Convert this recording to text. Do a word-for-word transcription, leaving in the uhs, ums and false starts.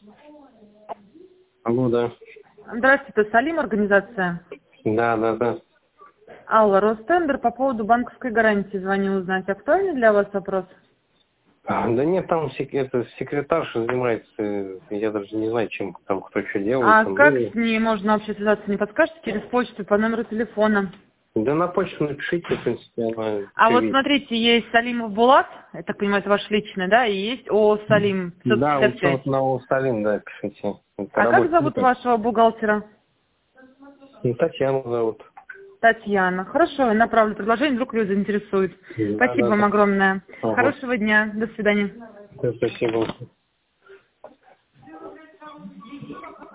Алло, да. Здравствуйте, это Салим, организация. Да, да, да. Алла, Ростендер, по поводу банковской гарантии звоню узнать. Актуальный для вас вопрос? А, Да нет, там сек- это, секретарша занимается, я даже не знаю, чем там кто что делает. А Там, как ну, с ней можно вообще связаться? Не подскажете через почту по номеру телефона? да на почту напишите, в принципе, она А все вот видит. смотрите, есть Салимов Булат, я так понимаю, это ваш личный, да, и есть ООО Салим Да, вот пятьсот шестьдесят что вот пять. на Сталин, да, пишите. Это А как работает. зовут вашего бухгалтера? Ну, Татьяна зовут. Татьяна. Хорошо, я направлю предложение, вдруг ее заинтересует. Да, Спасибо да, вам да. огромное. Ага. Хорошего дня. До свидания. Спасибо.